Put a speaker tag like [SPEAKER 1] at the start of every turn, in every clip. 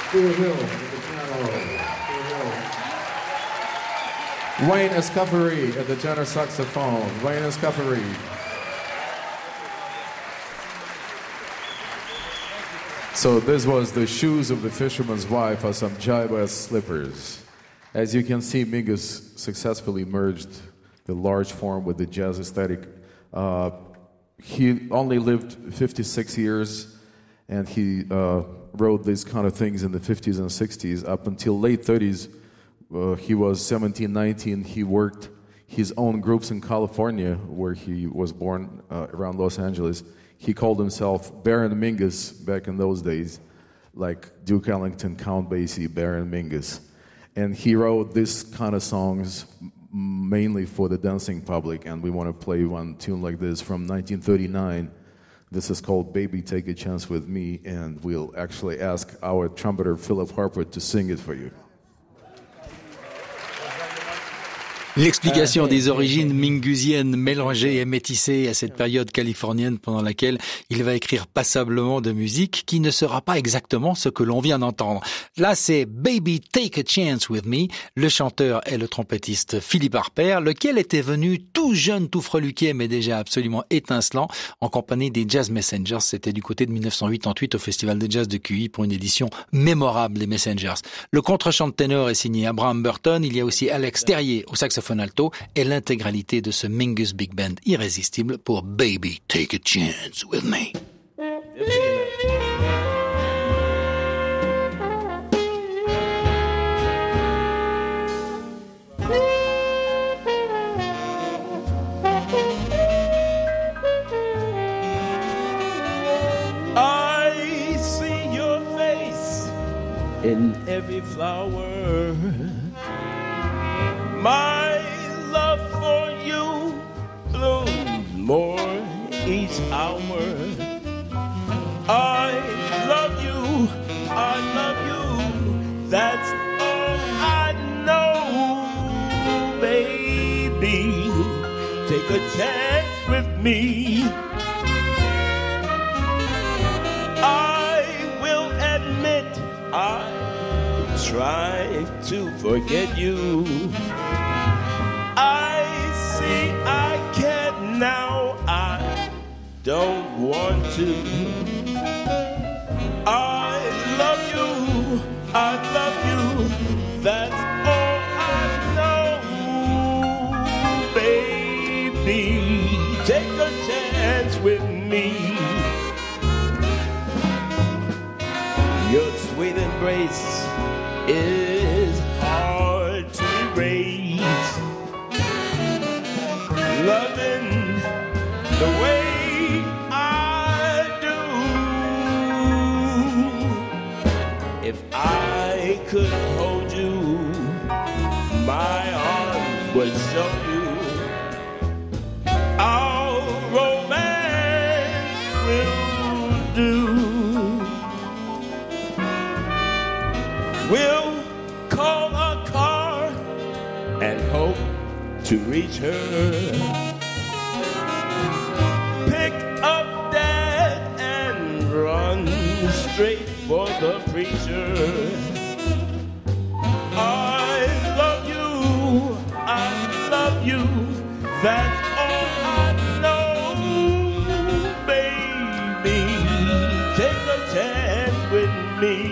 [SPEAKER 1] Phil Hill at the piano. Phil Hill. Wayne Escoffery at the tenor saxophone. Wayne Escoffery. So this was the shoes of the fisherman's wife or some Jaiba slippers. As you can see, Mingus successfully merged the large form with the jazz aesthetic. He only lived 56 years, and he wrote these kind of things in the 50s and 60s. Up until late 30s, he was 17, 19. He worked his own groups in California, where he was born, around Los Angeles. He called himself Baron Mingus back in those days, like Duke Ellington, Count Basie, Baron Mingus. And he wrote this kind of songs mainly for the dancing public, and we want to play one tune like this from 1939. This is called Baby Take a Chance with Me, and we'll actually ask our trumpeter Philip Harper to sing it for you.
[SPEAKER 2] L'explication des origines mingusiennes mélangées et métissées à cette période californienne pendant laquelle il va écrire passablement de musique qui ne sera pas exactement ce que l'on vient d'entendre. Là, c'est Baby Take a Chance with Me. Le chanteur est le trompettiste Philippe Harper, lequel était venu tout jeune, tout freluquet, mais déjà absolument étincelant, en compagnie des Jazz Messengers. C'était du côté de 1988 au Festival de Jazz de QI pour une édition mémorable des Messengers. Le contre-chant de ténor est signé Abraham Burton. Il y a aussi Alex Terrier au saxophone alto et l'intégralité de ce Mingus Big Band irrésistible pour Baby Take a Chance with Me.
[SPEAKER 3] I see your face in every flower. My love for you blooms more each hour. I love you, that's all I know, baby. Take a chance with me. I will admit I try to forget you. I can't now, I don't want to. I love you, that's all I know, baby. Take a chance with me. Your sweet embrace is hard to erase. Loving the way I do. If I could hold you, my arms would show you our romance will do. We'll call a car and hope to reach her. Pick up Dad and run straight for the preacher. I love you, that's all I know, baby. Take a chance with me.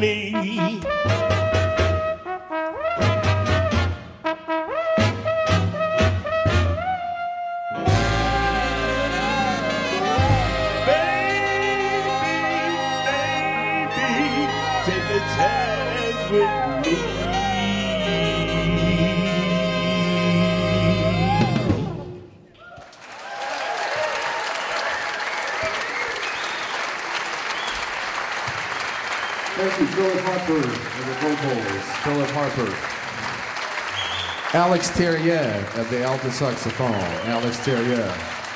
[SPEAKER 3] me.
[SPEAKER 1] Thank you, Philip Harper, and the vocals. Philip Harper. Alex Terrier at the alto saxophone. Alex Terrier.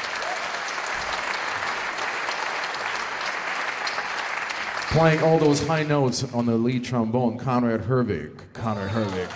[SPEAKER 1] Playing all those high notes on the lead trombone, Conrad Herwig. Conrad Herwig.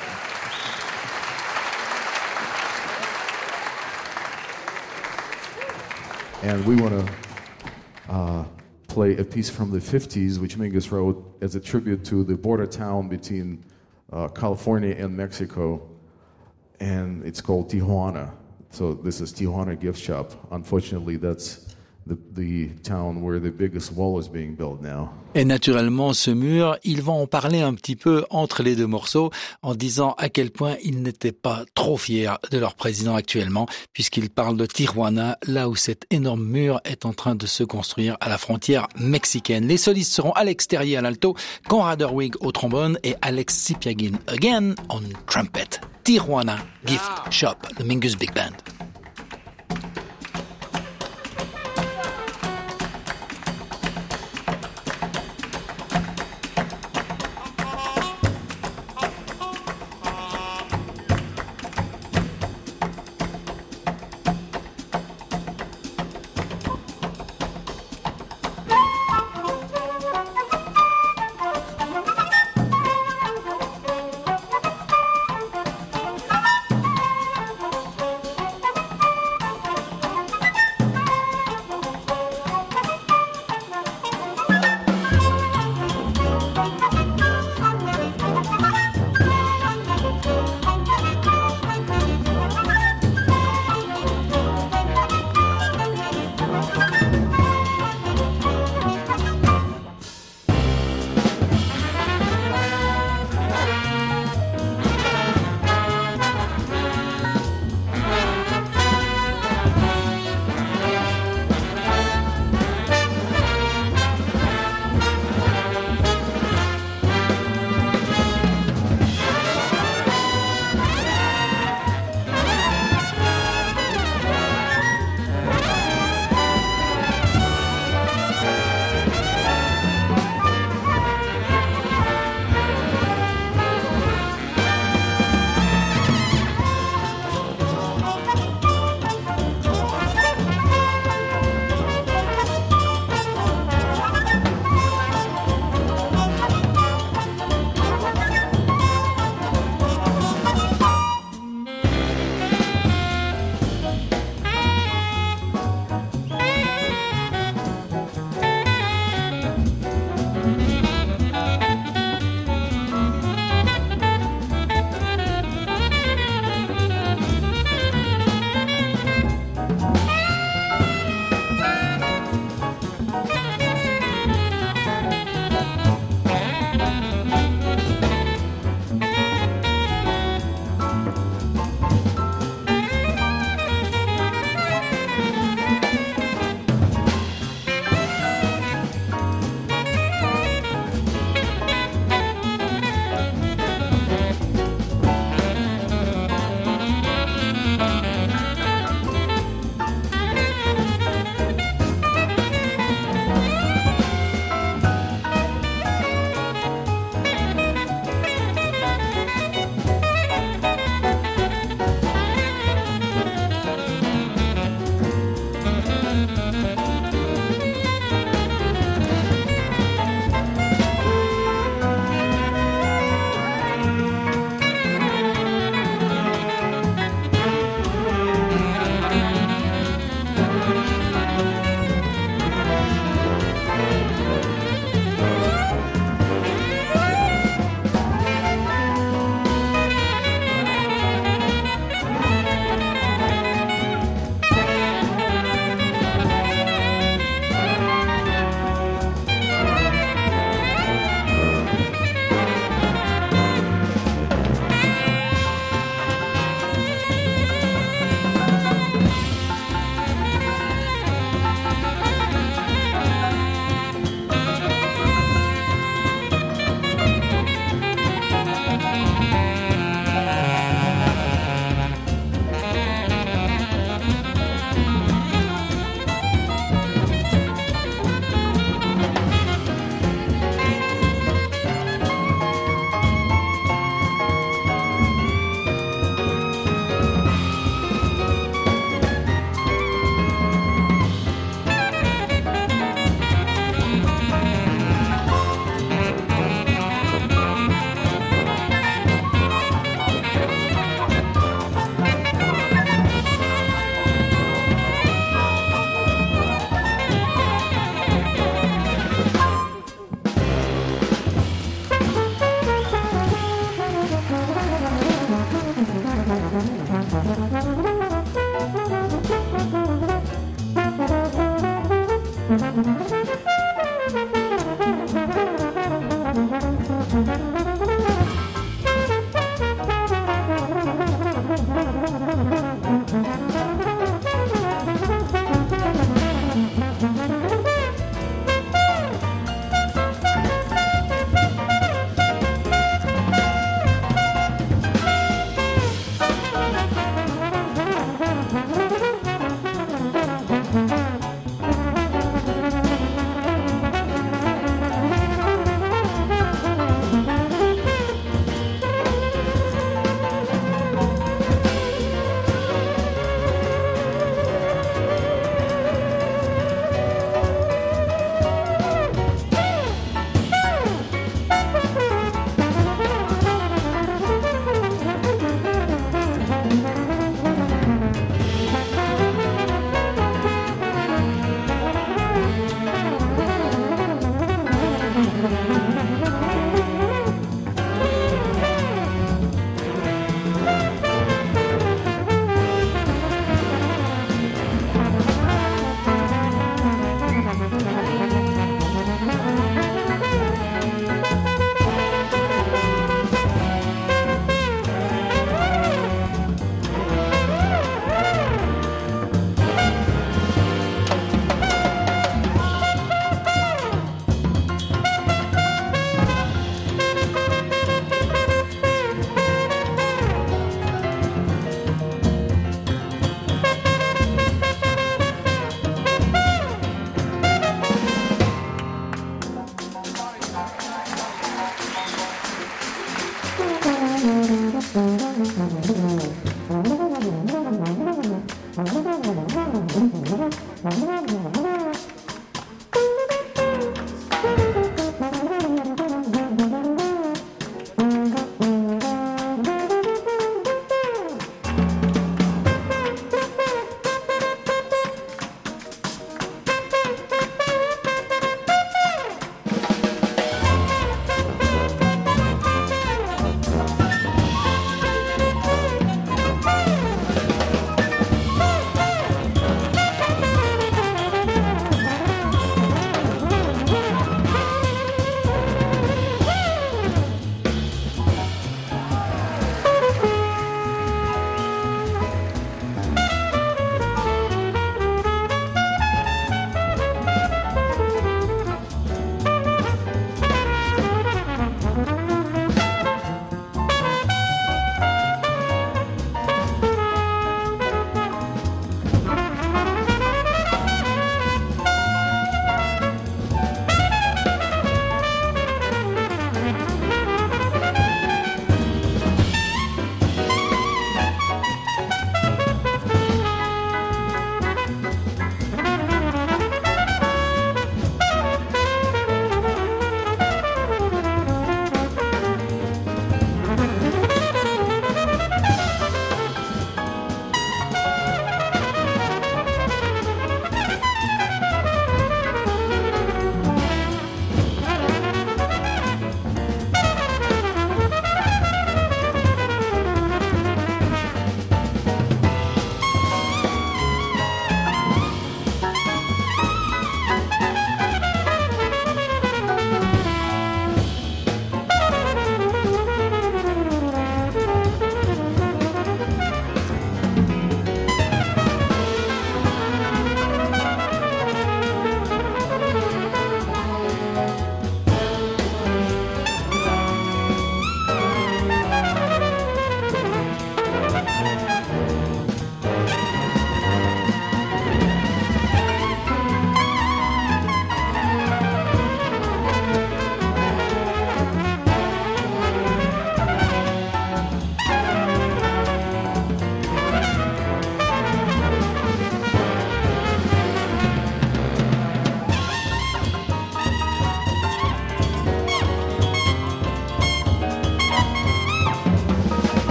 [SPEAKER 1] And we want to play a piece from the 50s, which Mingus wrote as a tribute to the border town between California and Mexico. And it's called Tijuana. So this is Tijuana Gift Shop. Unfortunately, that's the town where the biggest wall is being built now.
[SPEAKER 2] Et naturellement, ce mur, ils vont en parler un petit peu entre les deux morceaux en disant à quel point ils n'étaient pas trop fiers de leur président actuellement, puisqu'ils parlent de Tijuana, là où cet énorme mur est en train de se construire à la frontière mexicaine. Les solistes seront Alex Terrier à l'alto, Conrad Herwig au trombone et Alex Sipiagin again on trumpet. Tijuana Gift Shop, the Mingus Big Band.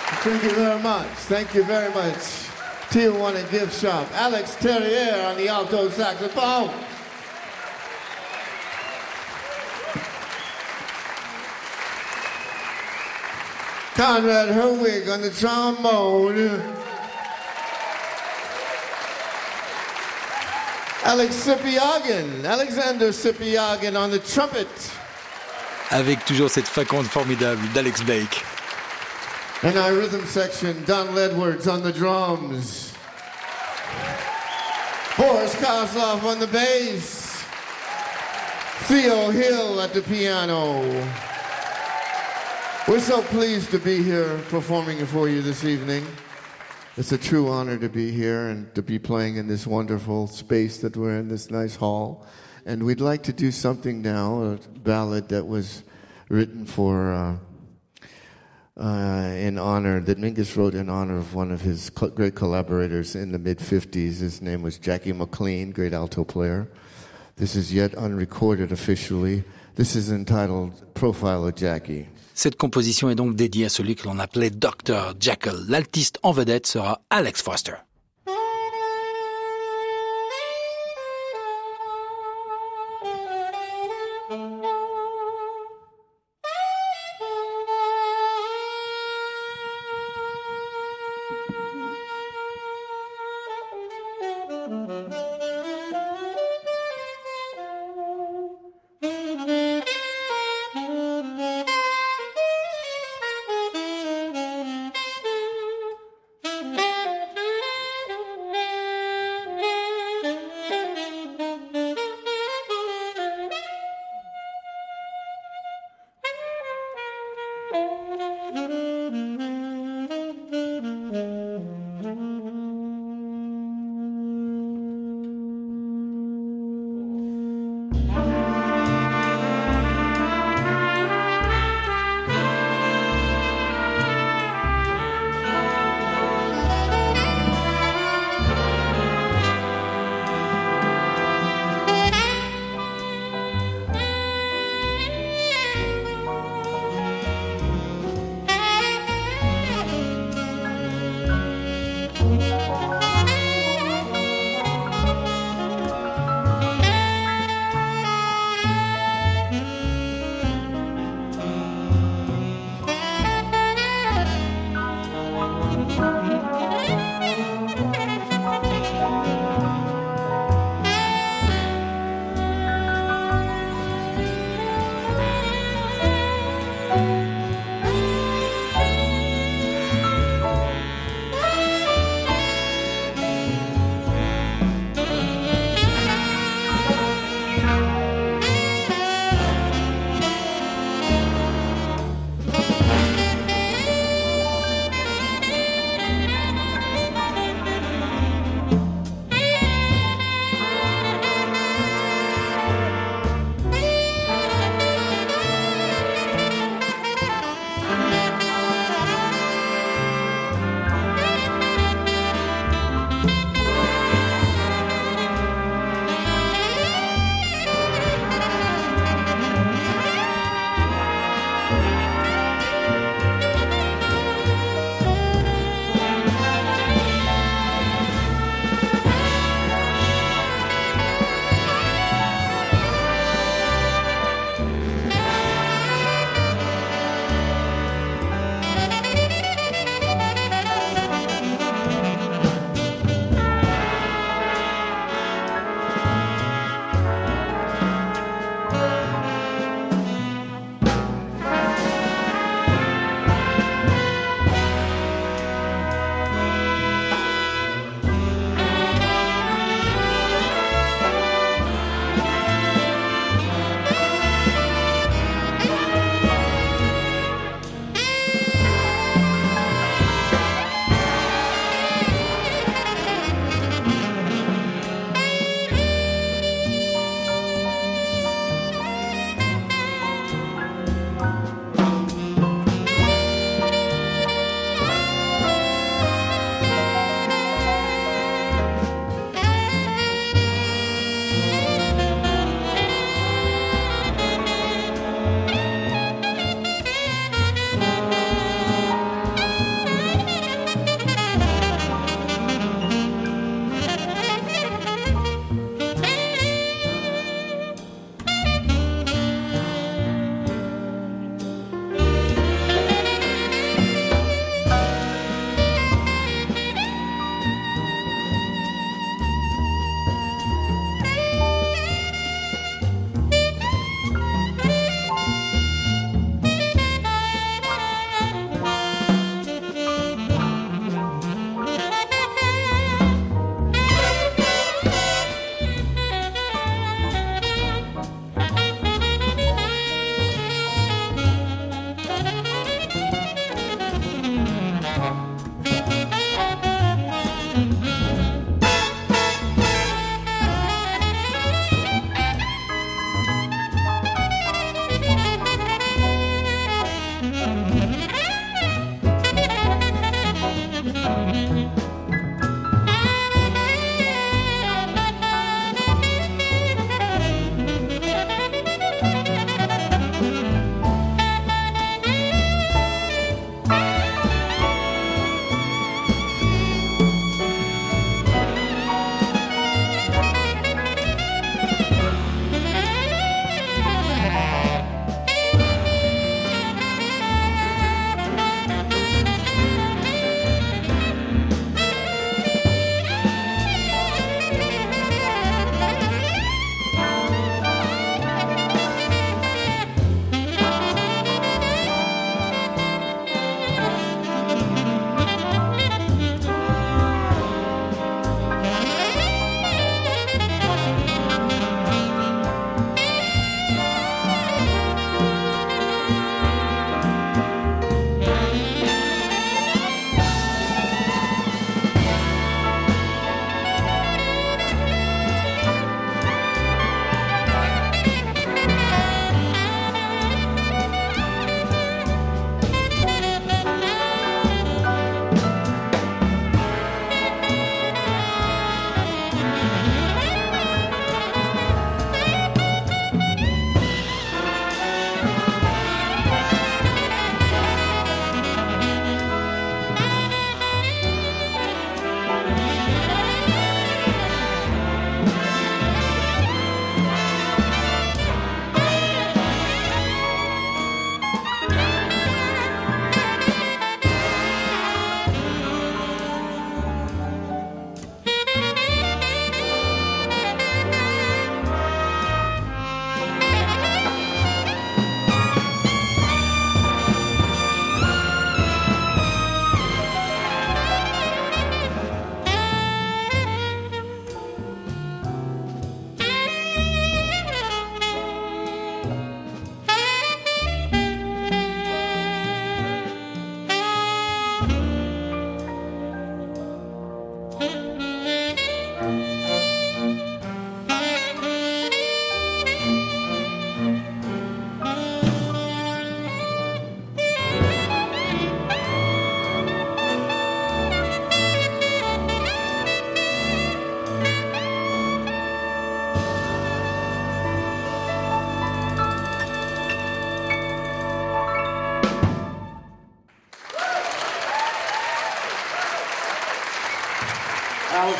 [SPEAKER 4] Thank you very much. Thank you very much. Tijuana Gift Shop. Alex Terrier on the alto saxophone. Conrad Herwig on the trombone. Alexander Sipiagin on the trumpet.
[SPEAKER 2] Avec toujours cette faconde formidable d'Alex Blake.
[SPEAKER 4] And our rhythm section, Don Ledwards on the drums. Boris Kozlov on the bass. Theo Hill at the piano. We're so pleased to be here performing for you this evening. It's a true honor to be here and to be playing in this wonderful space that we're in, this nice hall. And we'd like to do something now, a ballad that was written for in honor, that Mingus wrote in honor of one of his great collaborators in the mid-50s. His name was Jackie McLean, great alto player. This is yet unrecorded officially. This is entitled Profile of Jackie.
[SPEAKER 2] Cette composition est donc dédiée à celui que l'on appelait Dr. Jekyll. L'altiste en vedette sera Alex Foster.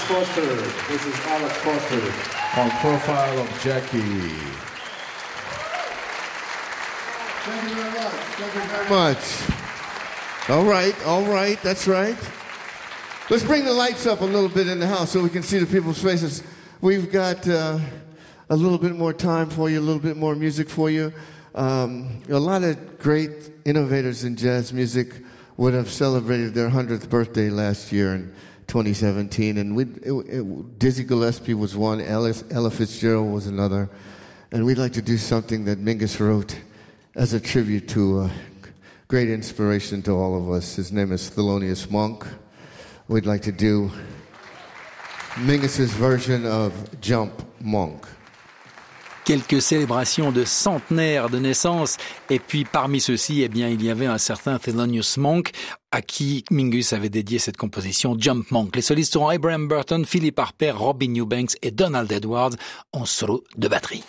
[SPEAKER 3] Foster. This is Alex Foster.
[SPEAKER 1] On Profile of Jackie.
[SPEAKER 4] Thank you very much. Thank you very much. All right, that's right. Let's bring the lights up a little bit in the house so we can see the people's faces. We've got a little bit more time for you, a little bit more music for you. A lot of great innovators in jazz music would have celebrated their 100th birthday last year in 2017. And Dizzy Gillespie was one, Ella Fitzgerald was another. And we'd like to do something that Mingus wrote as a tribute to a great inspiration to all of us. His name is Thelonious Monk. We'd like to do Mingus's version of Jump Monk.
[SPEAKER 2] Quelques célébrations de centenaire de naissance, et puis parmi ceux-ci, eh bien, il y avait un certain Thelonious Monk, à qui Mingus avait dédié cette composition Jump Monk. Les solistes seront Abraham Burton, Philip Harper, Robbie Eubanks et Donald Edwards en solo de batterie.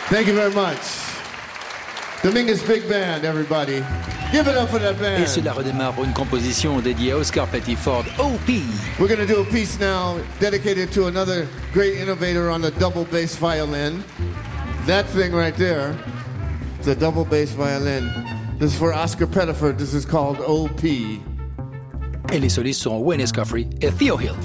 [SPEAKER 4] Thank you very much. Dominguez Big Band, everybody. Give it up for that band.
[SPEAKER 2] Et cela redémarre pour une composition dédiée à Oscar Pettiford, OP.
[SPEAKER 4] We're going to do a piece now dedicated to another great innovator on the double bass violin. That thing right there, it's a double bass violin. This is for Oscar Pettiford. This is called OP.
[SPEAKER 2] Et les solistes seront Wayne Escoffery et Theo Hill.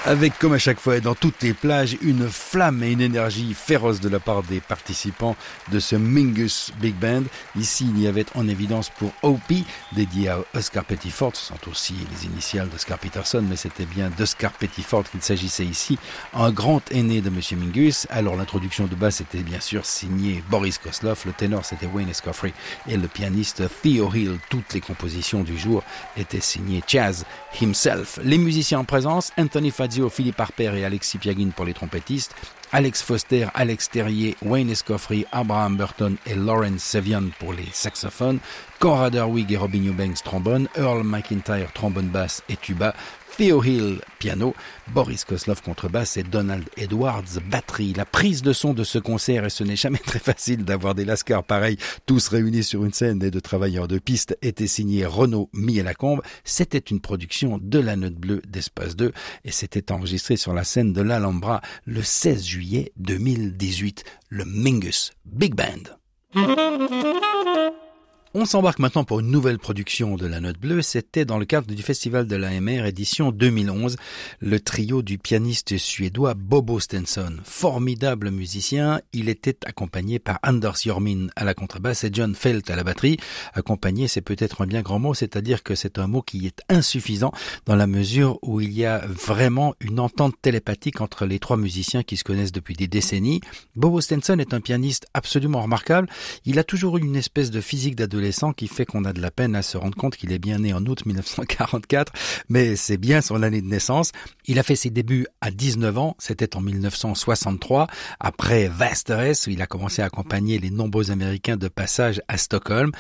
[SPEAKER 2] Avec, comme à chaque fois et dans toutes les plages, une flamme et une énergie féroce de la part des participants de ce Mingus Big Band. Ici, il y avait en évidence pour O.P., dédié à Oscar Pettiford, ce sont aussi les initiales d'Oscar Peterson, mais c'était bien d'Oscar Pettiford qu'il s'agissait ici, un grand aîné de Monsieur Mingus. Alors l'introduction de basse était bien sûr signée Boris Koslov, le ténor c'était Wayne Escoffery et le pianiste Theo Hill. Toutes les compositions du jour étaient signées Chaz himself. Les musiciens en présence, Anthony Fazio, Philippe Harper et Alexis Piagin pour les trompettistes, Alex Foster, Alex Terrier, Wayne Escoffery, Abraham Burton et Lawrence Sevian pour les saxophones, Conrad Herwig et Robin Eubanks trombone, Earl McIntyre trombone basse et tuba, Theo Hill piano, Boris Koslov contrebasse et Donald Edwards batterie. La prise de son de ce concert, et ce n'est jamais très facile d'avoir des lascars pareils tous réunis sur une scène et de travailleurs de piste, était signée Renaud Miel-Lacombe. C'était une production de La Note Bleue d'Espace 2 et c'était enregistré sur la scène de l'Alhambra le 16 juillet 2018. Le Mingus Big Band. On s'embarque maintenant pour une nouvelle production de La Note Bleue. C'était dans le cadre du Festival de l'AMR édition 2011. Le trio du pianiste suédois Bobo Stenson. Formidable musicien, il était accompagné par Anders Jormin à la contrebasse et John Felt à la batterie. Accompagné, c'est peut-être un bien grand mot, c'est-à-dire que c'est un mot qui est insuffisant dans la mesure où il y a vraiment une entente télépathique entre les trois musiciens qui se connaissent depuis des décennies. Bobo Stenson est un pianiste absolument remarquable. Il a toujours eu une espèce de physique d'adolescent qui fait qu'on a de la peine à se rendre compte qu'il est bien né en août 1944, mais c'est bien son année de naissance. Il a fait ses débuts à 19 ans, c'était en 1963, après Västerås, où il a commencé à accompagner les nombreux Américains de passage à Stockholm.